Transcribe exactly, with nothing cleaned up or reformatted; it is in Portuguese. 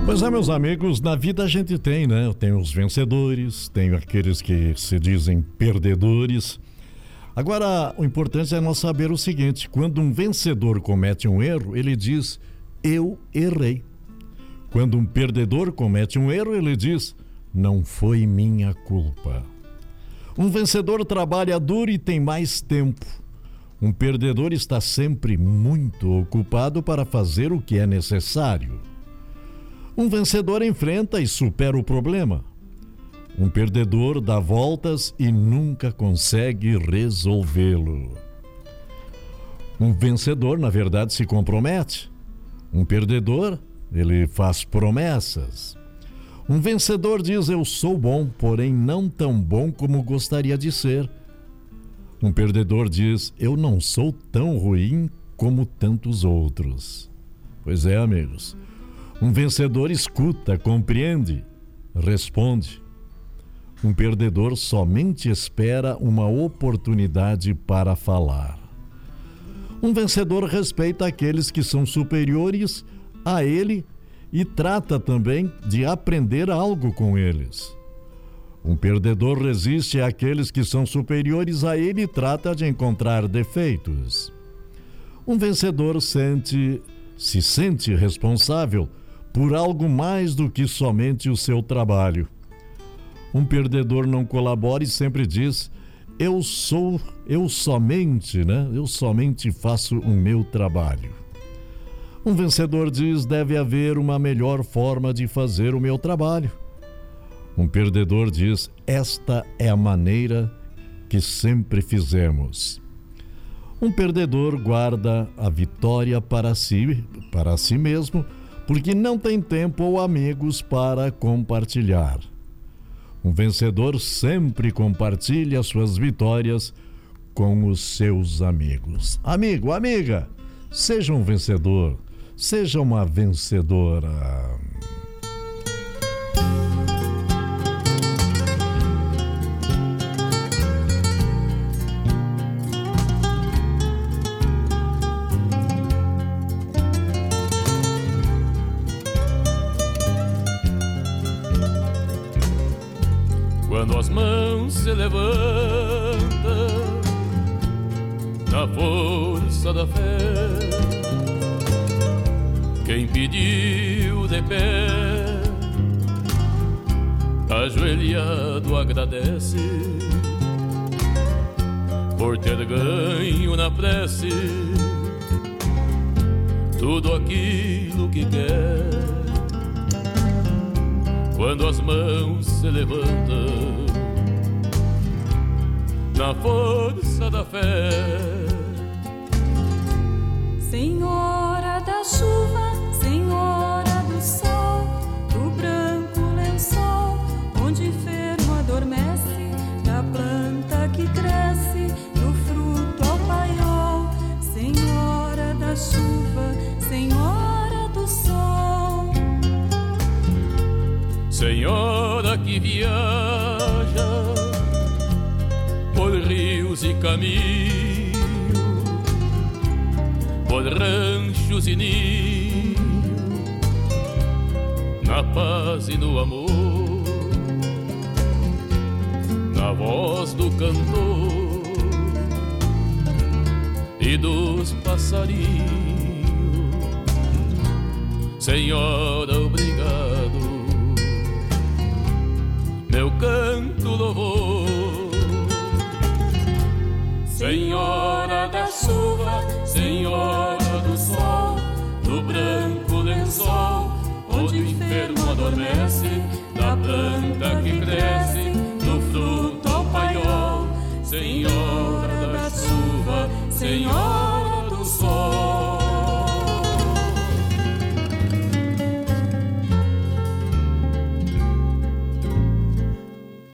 Pois é, meus amigos, na vida a gente tem, né? Tem os vencedores, tem aqueles que se dizem perdedores. Agora, o importante é nós saber o seguinte: quando um vencedor comete um erro, ele diz, eu errei. Quando um perdedor comete um erro, ele diz, não foi minha culpa. Um vencedor trabalha duro e tem mais tempo. Um perdedor está sempre muito ocupado para fazer o que é necessário. Um vencedor enfrenta e supera o problema. Um perdedor dá voltas e nunca consegue resolvê-lo. Um vencedor, na verdade, se compromete. Um perdedor, ele faz promessas. Um vencedor diz, eu sou bom, porém não tão bom como gostaria de ser. Um perdedor diz, eu não sou tão ruim como tantos outros. Pois é, amigos. Um vencedor escuta, compreende, responde. Um perdedor somente espera uma oportunidade para falar. Um vencedor respeita aqueles que são superiores a ele e trata também de aprender algo com eles. Um perdedor resiste àqueles que são superiores a ele e trata de encontrar defeitos. Um vencedor sente, se sente responsável por algo mais do que somente o seu trabalho. Um perdedor não colabora e sempre diz, eu sou, eu somente, né? Eu somente faço o meu trabalho. Um vencedor diz, deve haver uma melhor forma de fazer o meu trabalho. Um perdedor diz, esta é a maneira que sempre fizemos. Um perdedor guarda a vitória para si, para si mesmo, porque não tem tempo ou amigos para compartilhar. Um vencedor sempre compartilha suas vitórias com os seus amigos. Amigo, amiga, seja um vencedor, seja uma vencedora. Quando as mãos se levantam na força da fé, quem pediu de pé, ajoelhado agradece por ter ganho na prece tudo aquilo que quer. Quando as mãos se levantam na força da fé. Senhora da chuva, Senhora do sol, do branco lençol, onde enfermo adormece, da planta que cresce, do fruto ao paiol. Senhora da chuva, Senhora do sol. Senhora que viaja por rios e caminhos, por ranchos e ninhos, na paz e no amor, na voz do cantor e dos passarinhos. Senhora, obrigado, meu canto louvor. Senhora da chuva, Senhora do sol, do branco lençol, onde o enfermo adormece, da planta que cresce, do fruto ao paiol. Senhora da chuva, Senhora